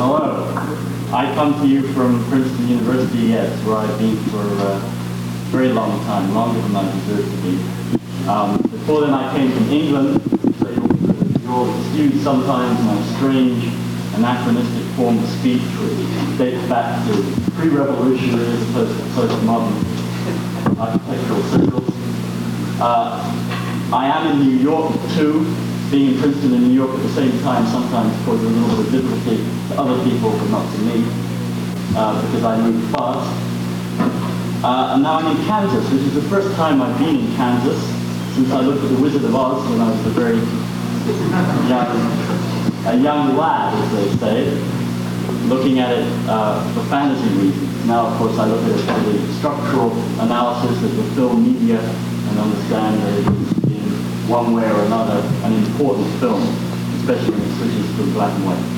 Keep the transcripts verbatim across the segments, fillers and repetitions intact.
Hello. I come to you from Princeton University, yes, where I've been for a very long time, longer than I deserve to be. Um, before then I came from England, so you'll, you'll excuse sometimes my strange anachronistic form of speech, which dates back to pre-revolutionary as opposed to post-modern architectural circles. Uh, I am in New York too. Being in Princeton and New York at the same time sometimes causes a little bit of difficulty to other people, but not to me, uh, because I move fast. Uh, and now I'm in Kansas, which is the first time I've been in Kansas since I looked at The Wizard of Oz when I was a very young, a young lad, as they say, looking at it uh, for fantasy reasons. Now, of course, I look at it for the structural analysis of the film media and understand that it is one way or another, an important film, especially when it switches to black and white.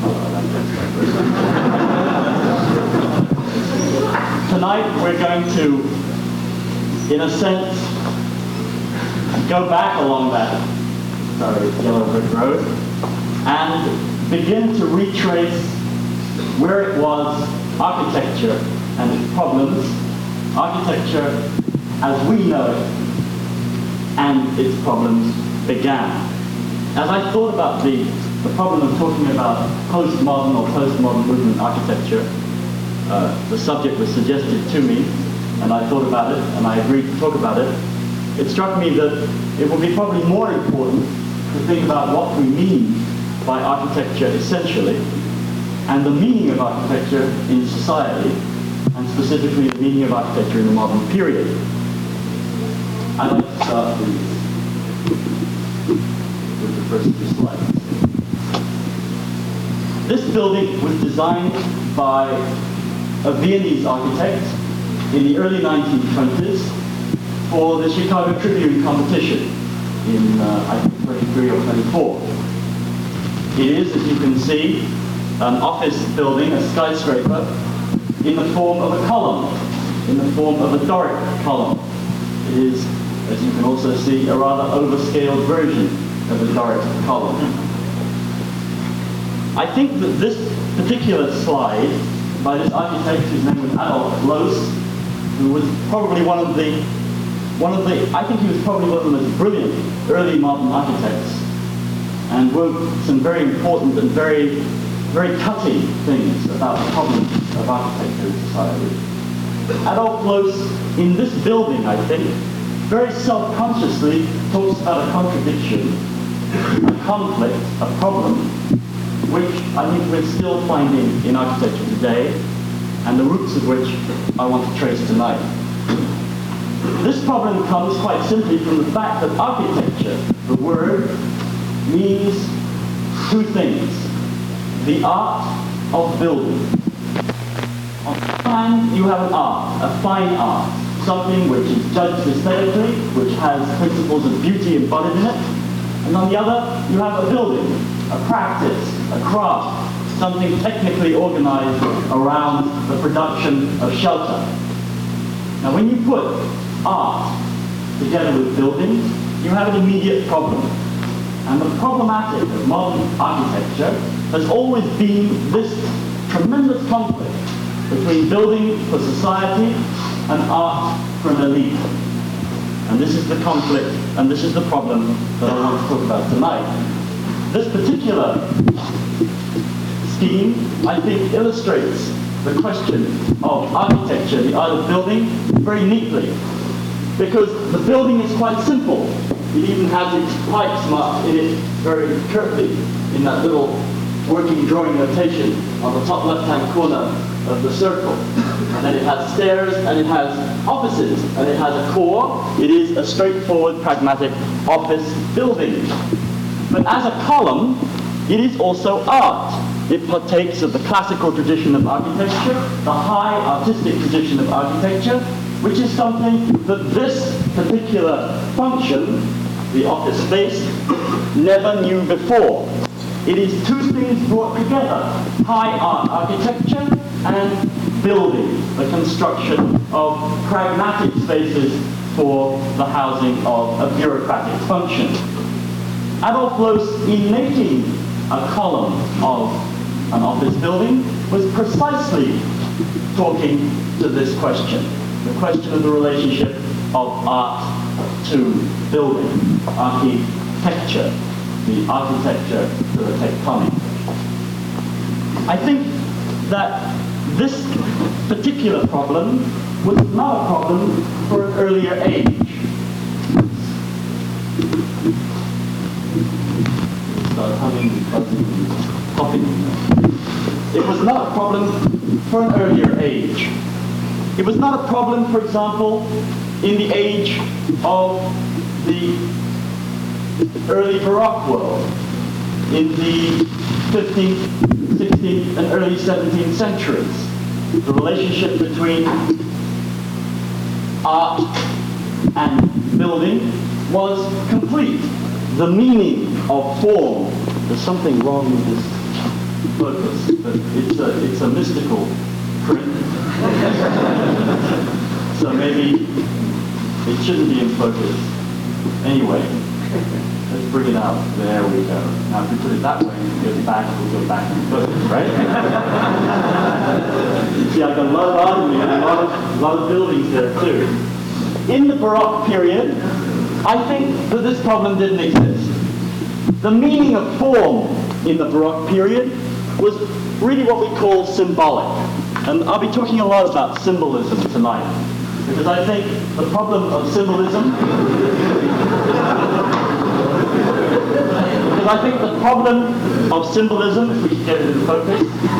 Tonight we're going to, in a sense, go back along that sorry, yellow brick road and begin to retrace where it was architecture and its problems, architecture as we know it, and its problems began. As I thought about the, the problem of talking about postmodern or postmodern movement architecture, uh, the subject was suggested to me, and I thought about it, and I agreed to talk about it. It struck me that it would be probably more important to think about what we mean by architecture essentially, and the meaning of architecture in society, and specifically the meaning of architecture in the modern period. I'd like to start with, with the first two slides. This building was designed by a Viennese architect in the early nineteen twenties for the Chicago Tribune competition in, uh, I think, twenty-three or twenty-four. It is, as you can see, an office building, a skyscraper, in the form of a column, in the form of a Doric column. It is, as you can also see, a rather overscaled version of the Doric column. I think that this particular slide by this architect, whose name was Adolf Loos, who was probably one of the, one of the, I think he was probably one of the most brilliant early modern architects, and wrote some very important and very, very cutting things about the problems of architecture in society. Adolf Loos, in this building, I think, very self-consciously talks about a contradiction, a conflict, a problem, which I think we're still finding in architecture today, and the roots of which I want to trace tonight. This problem comes quite simply from the fact that architecture, the word, means two things. The art of building. On the one hand, you have an art, a fine art, something which is judged aesthetically, which has principles of beauty embodied in it. And on the other, you have a building, a practice, a craft, something technically organized around the production of shelter. Now when you put art together with building, you have an immediate problem. And the problematic of modern architecture has always been this tremendous conflict between building for society and art for an elite. And this is the conflict, and this is the problem that I want to talk about tonight. This particular scheme, I think, illustrates the question of architecture, the art of building, very neatly. Because the building is quite simple. It even has its pipes marked in it very curtly in that little working drawing notation on the top left-hand corner of the circle. And then it has stairs, and it has offices, and it has a core. It is a straightforward, pragmatic office building. But as a column, it is also art. It partakes of the classical tradition of architecture, the high artistic tradition of architecture, which is something that this particular function, the office space, never knew before. It is two things brought together, high art architecture and building, the construction of pragmatic spaces for the housing of a bureaucratic function. Adolf Loos, in making a column of an office building, was precisely talking to this question, the question of the relationship of art to building, architecture, the architecture to the tectonic. I think that this particular problem was not a problem for an earlier age. Start humming, buzzing, popping. It was not a problem for an earlier age. It was not a problem, for example, in the age of the early Baroque world, in the fifteenth, sixteenth, and early seventeenth centuries. The relationship between art and building was complete. The meaning of form. There's something wrong with this focus, but it's a, it's a mystical print. So maybe it shouldn't be in focus. Anyway, let's bring it out. There we go. Now if we put it that way and go back, we'll go back in focus, right? You see, I got a lot of art and a lot of, a lot of buildings there too. In the Baroque period, I think that this problem didn't exist. The meaning of form in the Baroque period was really what we call symbolic. And I'll be talking a lot about symbolism tonight, because I think the problem of symbolism, because I think the problem of symbolism, if we can get it in focus,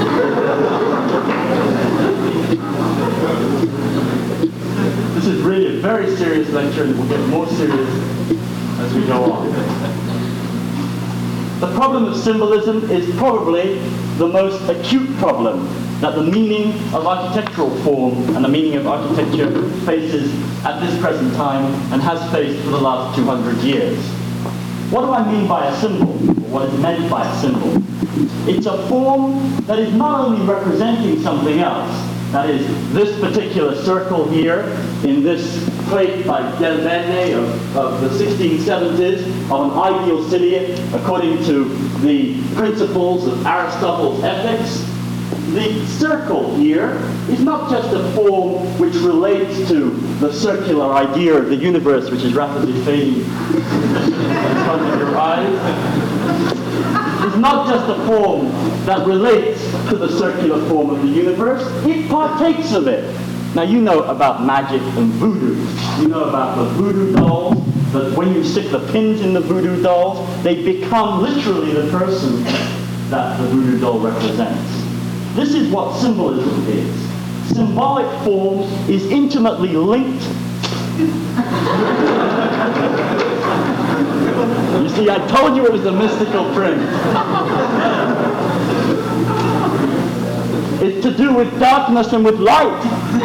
this is really a very serious lecture, and we'll get more serious as we go on. The problem of symbolism is probably the most acute problem that the meaning of architectural form and the meaning of architecture faces at this present time and has faced for the last two hundred years. What do I mean by a symbol? What is meant by a symbol? It's a form that is not only representing something else, that is, this particular circle here in this plate by Del Bene of, of the sixteen seventies of an ideal city according to the principles of Aristotle's ethics. The circle here is not just a form which relates to the circular idea of the universe, which is rapidly fading in front of your eyes. It's not just a form that relates to the circular form of the universe, it partakes of it. Now you know about magic and voodoo. You know about the voodoo dolls, that when you stick the pins in the voodoo dolls, they become literally the person that the voodoo doll represents. This is what symbolism is. Symbolic form is intimately linked. You see, I told you it was a mystical print. It's to do with darkness and with light.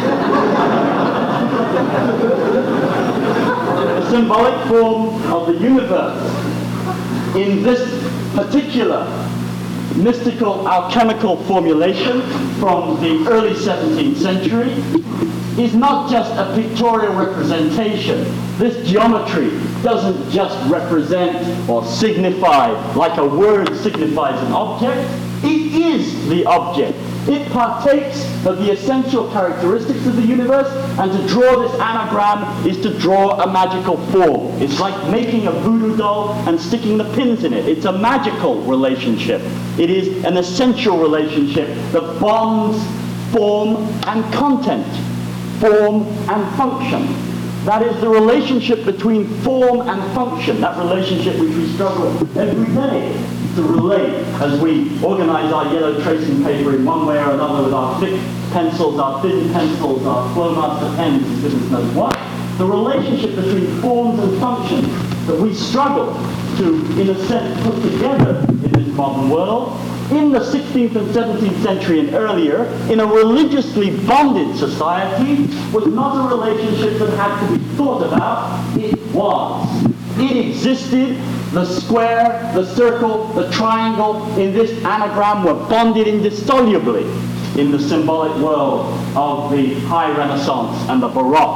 The symbolic form of the universe in this particular mystical alchemical formulation from the early seventeenth century is not just a pictorial representation. This geometry doesn't just represent or signify, like a word signifies an object. It is the object. It partakes of the essential characteristics of the universe, and to draw this anagram is to draw a magical form. It's like making a voodoo doll and sticking the pins in it. It's a magical relationship. It is an essential relationship that bonds form and content, form and function. That is the relationship between form and function, that relationship which we struggle every day to relate as we organize our yellow tracing paper in one way or another with our thick pencils, our thin pencils, our Flowmaster pens, and goodness knows what. The relationship between forms and functions that we struggle to, in a sense, put together in this modern world. In the sixteenth and seventeenth century and earlier, in a religiously bonded society, was not a relationship that had to be thought about. It was. It existed. The square, the circle, the triangle in this anagram were bonded indissolubly in the symbolic world of the High Renaissance and the Baroque.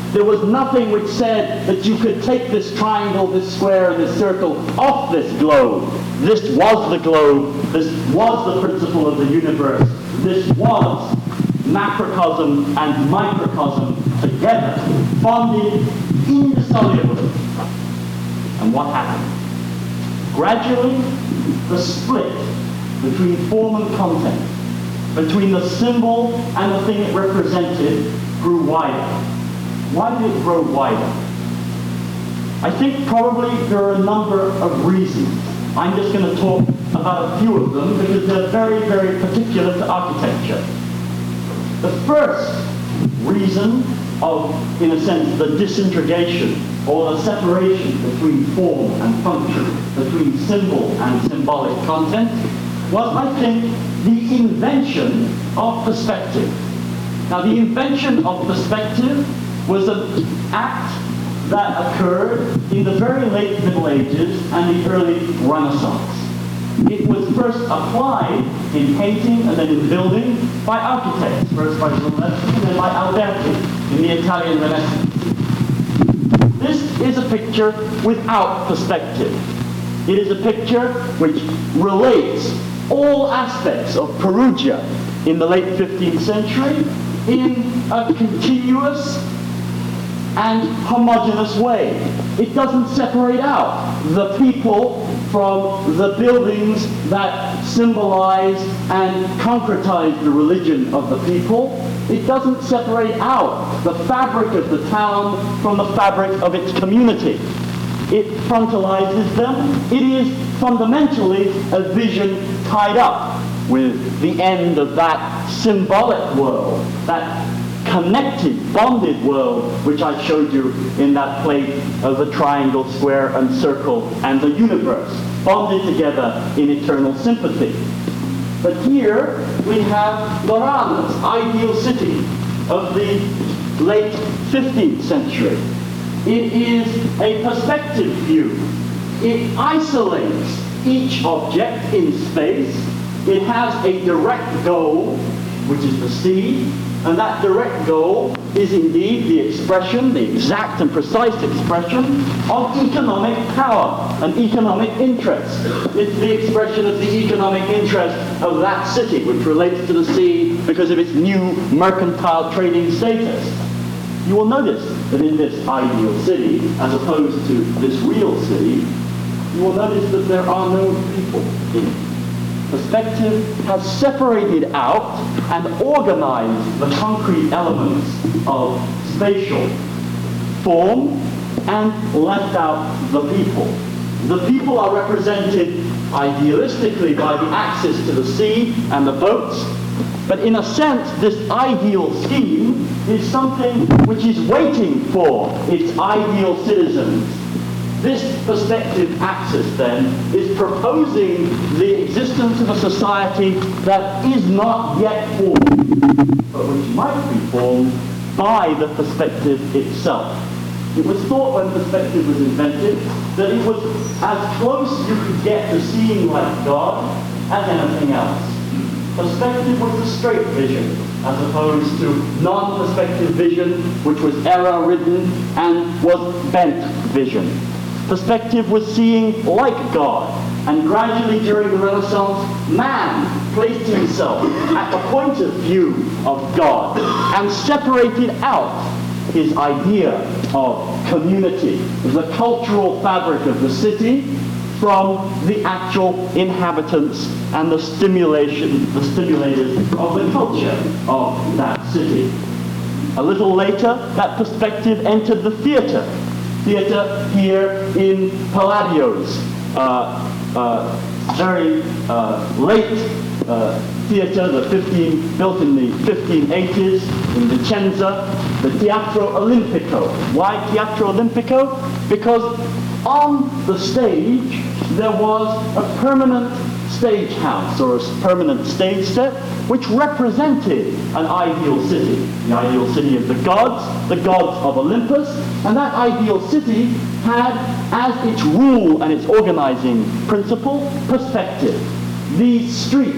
There was nothing which said that you could take this triangle, this square, and this circle off this globe. This was the globe. This was the principle of the universe. This was macrocosm and microcosm together, bonded indissolubly. And what happened? Gradually, the split between form and content, between the symbol and the thing it represented, grew wider. Why did it grow wider? I think probably there are a number of reasons. I'm just going to talk about a few of them because they're very, very particular to architecture. The first reason of, in a sense, the disintegration or the separation between form and function, between symbol and symbolic content, was, I think, the invention of perspective. Now, the invention of perspective was an act that occurred in the very late Middle Ages and the early Renaissance. It was first applied in painting and then in building by architects, first by Brunelleschi and then by Alberti in the Italian Renaissance. This is a picture without perspective. It is a picture which relates all aspects of Perugia in the late fifteenth century in a continuous and homogeneous way. It doesn't separate out the people from the buildings that symbolize and concretize the religion of the people. It doesn't separate out the fabric of the town from the fabric of its community. It frontalizes them. It is fundamentally a vision tied up with the end of that symbolic world, that connected, bonded world which I showed you in that plate of the triangle, square, and circle, and the universe, bonded together in eternal sympathy. But here we have Lorana's ideal city of the late fifteenth century. It is a perspective view. It isolates each object in space. It has a direct goal, which is the sea, and that direct goal is indeed the expression, the exact and precise expression of economic power and economic interest. It's the expression of the economic interest of that city, which relates to the sea because of its new mercantile trading status. You will notice that in this ideal city, as opposed to this real city, you will notice that there are no people in it. Perspective has separated out and organized the concrete elements of spatial form and left out the people. The people are represented idealistically by the access to the sea and the boats, but in a sense this ideal scheme is something which is waiting for its ideal citizens. This perspective axis, then, is proposing the existence of a society that is not yet formed, but which might be formed by the perspective itself. It was thought when perspective was invented that it was as close as you could get to seeing like God as anything else. Perspective was the straight vision, as opposed to non-perspective vision, which was error-ridden and was bent vision. Perspective was seeing like God, and gradually during the Renaissance, man placed himself at the point of view of God and separated out his idea of community, the cultural fabric of the city, from the actual inhabitants and the stimulation, the stimulators of the culture of that city. A little later, that perspective entered the theater. Theater here in Palladio's uh, uh, very uh, late uh, theater, the fifteen, built in the fifteen eighties in Vicenza, the Teatro Olimpico. Why Teatro Olimpico? Because on the stage there was a permanent stage house or a permanent stage set which represented an ideal city, the ideal city of the gods, the gods of Olympus, and that ideal city had as its rule and its organizing principle perspective. These streets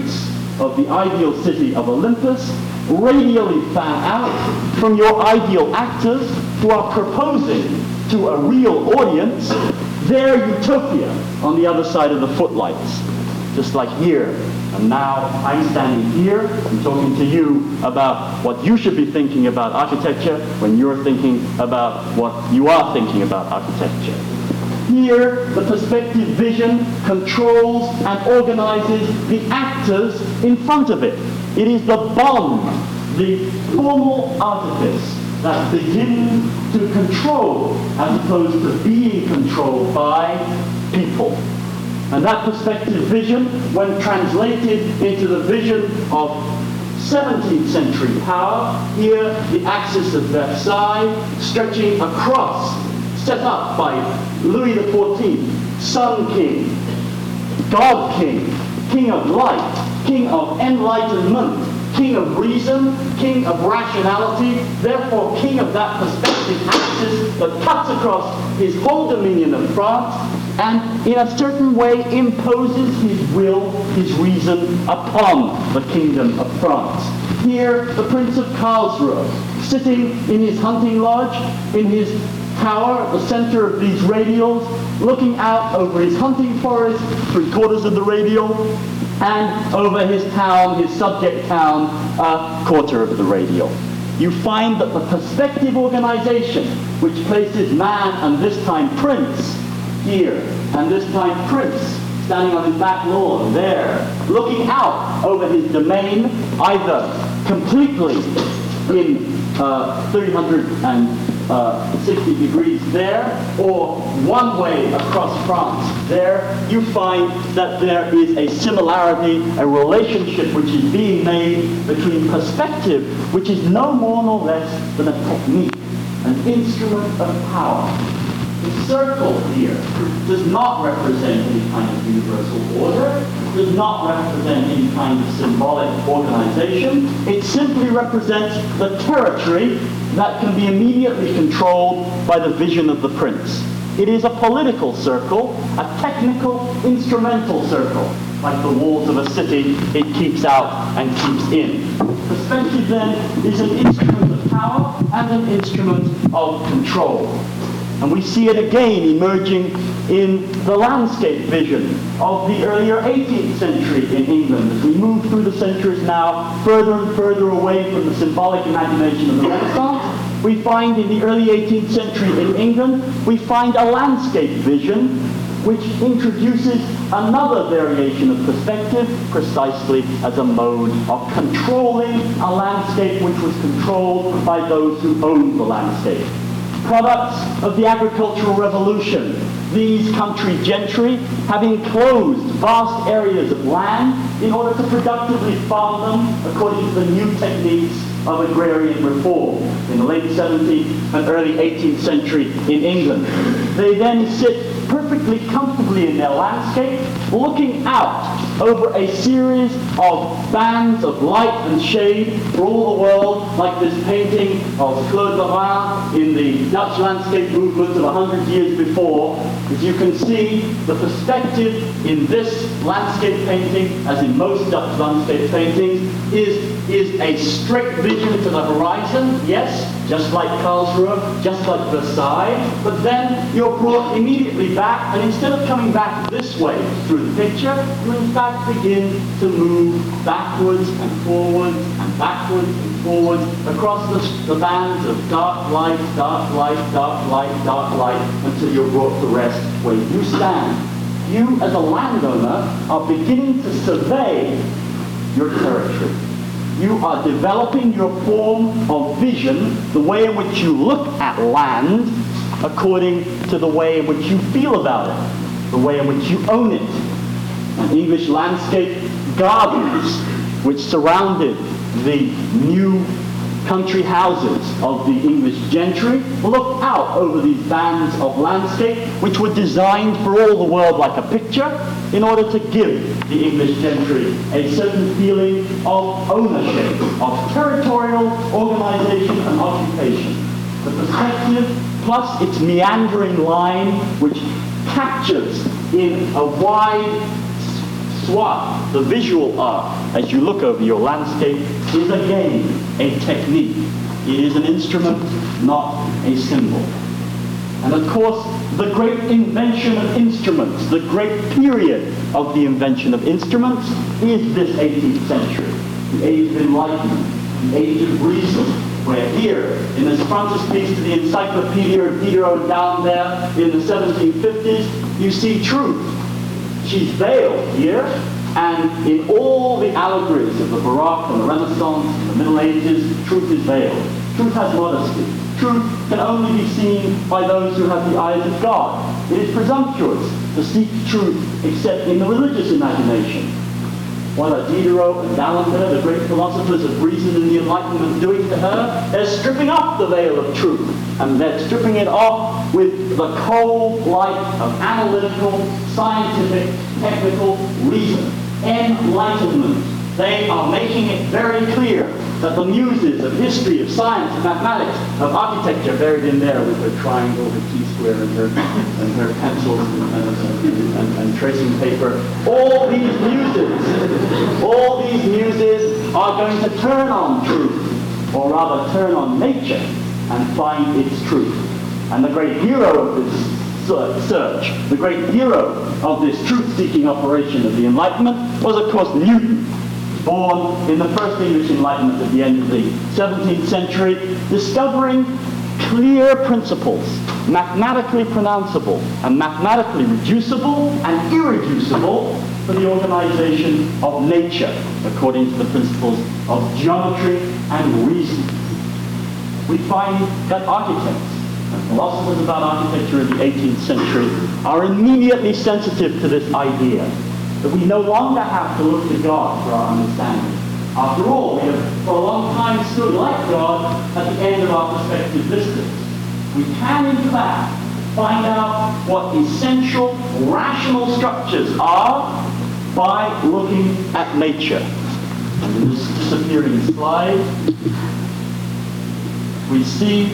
of the ideal city of Olympus, radially fan out from your ideal actors who are proposing to a real audience their utopia on the other side of the footlights. Just like here. And now I'm standing here and talking to you about what you should be thinking about architecture when you're thinking about what you are thinking about architecture. Here, the perspective vision controls and organizes the actors in front of it. It is the bond, the formal artifice that begins to control as opposed to being controlled by people. And that perspective vision, when translated into the vision of seventeenth century power, here the axis of Versailles stretching across, set up by Louis the fourteenth, Sun King, God King, King of Light, King of Enlightenment, King of Reason, King of Rationality, therefore King of that perspective axis that cuts across his whole dominion of France, and in a certain way imposes his will, his reason upon the kingdom of France. Here, the Prince of Karlsruhe, sitting in his hunting lodge, in his tower at the center of these radials, looking out over his hunting forest, three quarters of the radial, and over his town, his subject town, a quarter of the radial. You find that the perspective organization, which places man and this time prince here, and this time prince standing on his back lawn there, looking out over his domain, either completely in uh, three hundred sixty degrees there, or one way across France there, you find that there is a similarity, a relationship which is being made between perspective, which is no more nor less than a technique, an instrument of power. The circle here does not represent any kind of universal order, does not represent any kind of symbolic organization. It simply represents the territory that can be immediately controlled by the vision of the prince. It is a political circle, a technical, instrumental circle. Like the walls of a city, it keeps out and keeps in. Perspective then is an instrument of power and an instrument of control. And we see it again emerging in the landscape vision of the earlier eighteenth century in England. As we move through the centuries now, further and further away from the symbolic imagination of the Renaissance, we find in the early eighteenth century in England, we find a landscape vision which introduces another variation of perspective precisely as a mode of controlling a landscape which was controlled by those who owned the landscape. Products of the agricultural revolution, these country gentry have enclosed vast areas of land in order to productively farm them according to the new techniques of agrarian reform in the late seventeenth and early eighteenth century in England. They then sit perfectly comfortably in their landscape, looking out over a series of bands of light and shade for all the world, like this painting of Claude Lorrain in the Dutch landscape movement of a hundred years before. As you can see, the perspective in this landscape painting, as in most Dutch landscape paintings, is, is a strict vision to the horizon, yes, just like Karlsruhe, just like Versailles, but then you're brought immediately back, and instead of coming back this way through the picture, you in fact begin to move backwards and forwards and backwards and forwards across the, the bands of dark light, dark light, dark light, dark light, until you're brought to rest where you stand. You, as a landowner, are beginning to survey your territory. You are developing your form of vision, the way in which you look at land, according to the way in which you feel about it, the way in which you own it. An English landscape gardens, which surrounded the new country houses of the English gentry, looked out over these bands of landscape, which were designed for all the world like a picture, in order to give the English gentry a certain feeling of ownership, of territorial organization and occupation. The perspective, plus its meandering line, which captures in a wide swath, the visual art, as you look over your landscape, is again a technique. It is an instrument, not a symbol. And of course, the great invention of instruments, the great period of the invention of instruments, is this eighteenth century, the age of enlightenment, the age of reason, where here, in this frontispiece to the Encyclopedia of Diderot down there in the seventeen fifties, you see truth. She's veiled here, and in all the allegories of the Baroque and the Renaissance and the Middle Ages, truth is veiled. Truth has modesty. Truth can only be seen by those who have the eyes of God. It is presumptuous to seek truth except in the religious imagination. What are Diderot and D'Alembert, the great philosophers of reason and the Enlightenment, doing to her? They're stripping off the veil of truth, and they're stripping it off with the cold light of analytical, scientific, technical reason. Enlightenment. They are making it very clear that the muses of history, of science, of mathematics, of architecture, buried in there with her triangle, her T-square, and her, and her pencils, and, and, and, and tracing paper, all these muses, all these muses are going to turn on truth, or rather turn on nature, and find its truth. And the great hero of this search, the great hero of this truth-seeking operation of the Enlightenment was, of course, Newton, born in the first English Enlightenment at the end of the seventeenth century, discovering clear principles, mathematically pronounceable and mathematically reducible and irreducible for the organization of nature, according to the principles of geometry and reason. We find that architects and philosophers about architecture in the eighteenth century are immediately sensitive to this idea that we no longer have to look to God for our understanding. After all, we have for a long time stood like God at the end of our perspective vistas. We can, in fact, find out what essential rational structures are by looking at nature. And in this disappearing slide, we see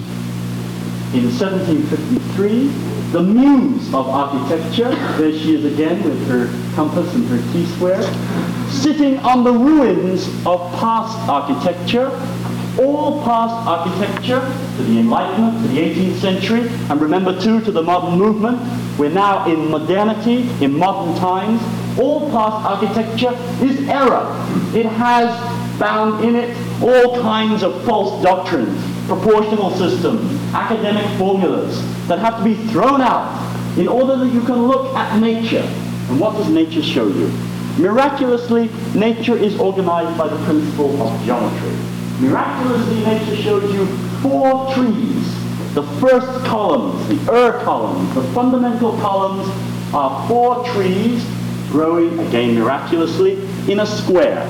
in seventeen fifty-three, the muse of architecture, there she is again with her compass and her T-square, sitting on the ruins of past architecture, all past architecture, to the Enlightenment, to the eighteenth century, and remember too, to the modern movement. We're now in modernity, in modern times. All past architecture is error. It has found in it all kinds of false doctrines, proportional systems, academic formulas that have to be thrown out in order that you can look at nature. And what does nature show you? Miraculously, nature is organized by the principle of geometry. Miraculously, nature shows you four trees. The first columns, the Ur columns, the fundamental columns are four trees growing, again miraculously, in a square.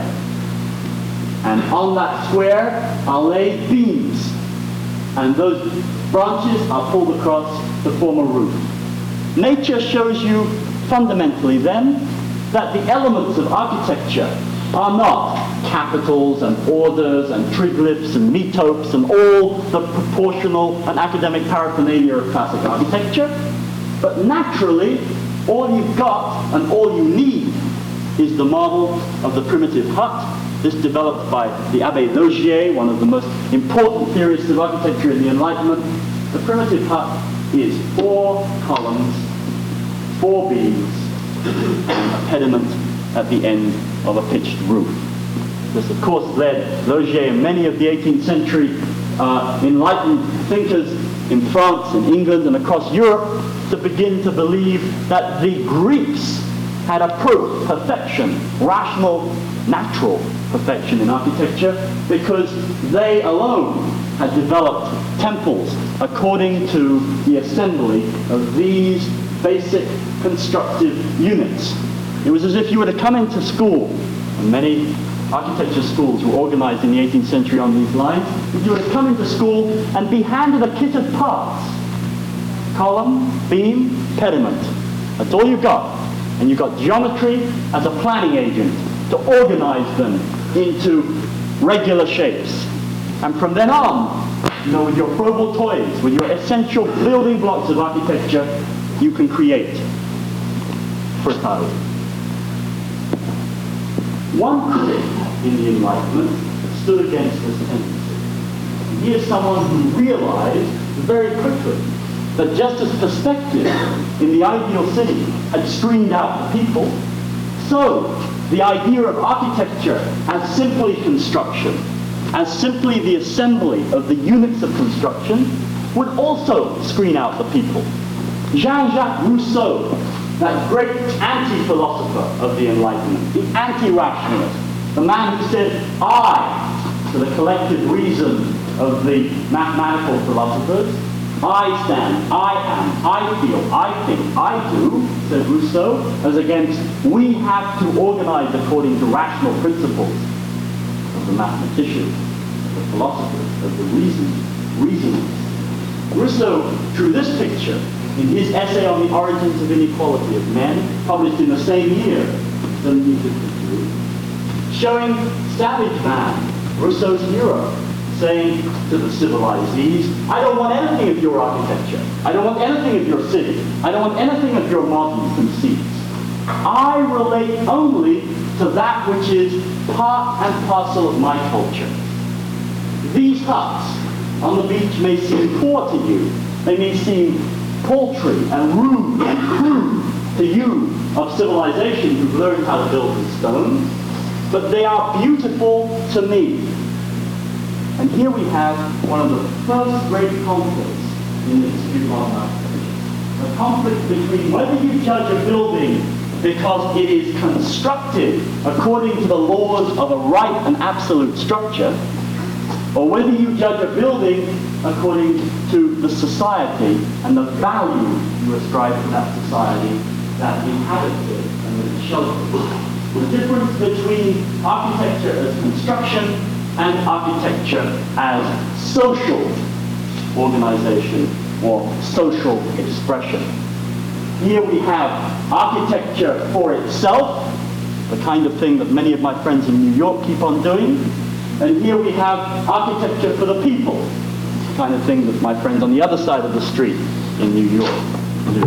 And on that square are laid beams. And those branches are pulled across to form a roof. Nature shows you fundamentally then that the elements of architecture are not capitals and orders and triglyphs and metopes and all the proportional and academic paraphernalia of classic architecture, but naturally all you've got and all you need is the model of the primitive hut. This developed by the Abbé Laugier, one of the most important theorists of architecture in the Enlightenment. The primitive hut is four columns, four beams, and a pediment at the end of a pitched roof. This, of course, led Laugier and many of the eighteenth century uh, enlightened thinkers in France, in England, and across Europe to begin to believe that the Greeks had approached perfection, rational, natural perfection in architecture, because they alone had developed temples according to the assembly of these basic constructive units. It was as if you were to come into school, and many architecture schools were organized in the eighteenth century on these lines, if you were to come into school and be handed a kit of parts, column, beam, pediment. That's all you got. And you got geometry as a planning agent to organize them into regular shapes. And from then on, you know, with your Froebel toys, with your essential building blocks of architecture, you can create fertility. One critic in the Enlightenment stood against this tendency. And he is someone who realized very quickly that just as perspective in the ideal city had screened out the people, so the idea of architecture as simply construction, as simply the assembly of the units of construction, would also screen out the people. Jean-Jacques Rousseau, that great anti-philosopher of the Enlightenment, the anti-rationalist, the man who said I to the collective reason of the mathematical philosophers, I stand, I am, I feel, I think, I do, said Rousseau, as against we have to organize according to rational principles of the mathematicians, of the philosophers, of the reason, reasoners. Rousseau drew this picture in his essay on the origins of inequality of men, published in the same year, seventeen fifty-two, showing savage man, Rousseau's hero, saying to the civilizees, I don't want anything of your architecture. I don't want anything of your city. I don't want anything of your modern conceits. I relate only to that which is part and parcel of my culture. These huts on the beach may seem poor to you. They may seem paltry and rude and crude to you of civilization who've learned how to build with stone, but they are beautiful to me. And here we have one of the first great conflicts in the history of modern architecture. A conflict between whether you judge a building because it is constructed according to the laws of a right and absolute structure, or whether you judge a building according to the society and the value you ascribe to that society that inhabits it and that it shelters. The difference between architecture as construction and architecture as social organization or social expression. Here we have architecture for itself, the kind of thing that many of my friends in New York keep on doing. And here we have architecture for the people, the kind of thing that my friends on the other side of the street in New York do.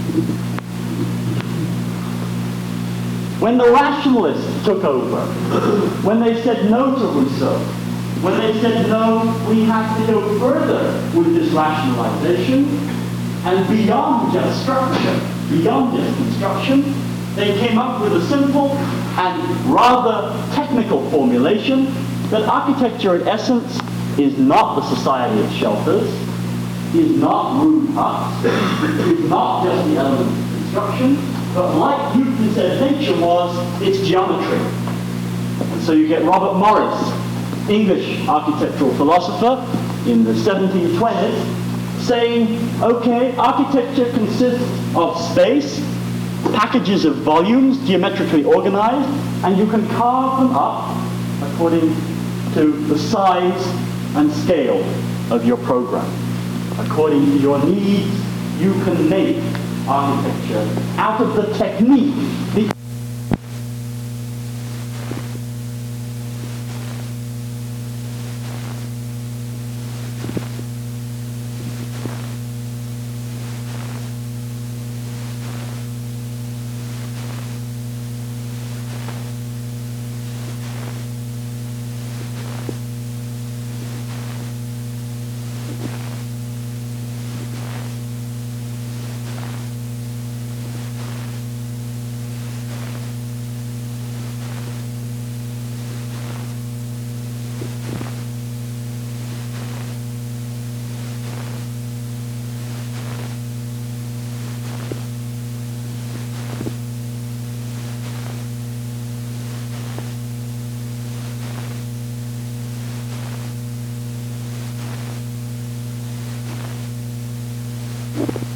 When the rationalists took over, when they said no to Rousseau, when they said no, we have to go further with this rationalization, and beyond just structure, beyond just construction, they came up with a simple and rather technical formulation that architecture in essence is not the society of shelters, is not rude huts, is not just the elements of construction, but like Newton said nature was, it's geometry. And so you get Robert Morris, English architectural philosopher in the seventeen twenties, saying, okay, architecture consists of space, packages of volumes geometrically organized, and you can carve them up according to the size and scale of your program. According to your needs, you can make architecture out of the technique. The you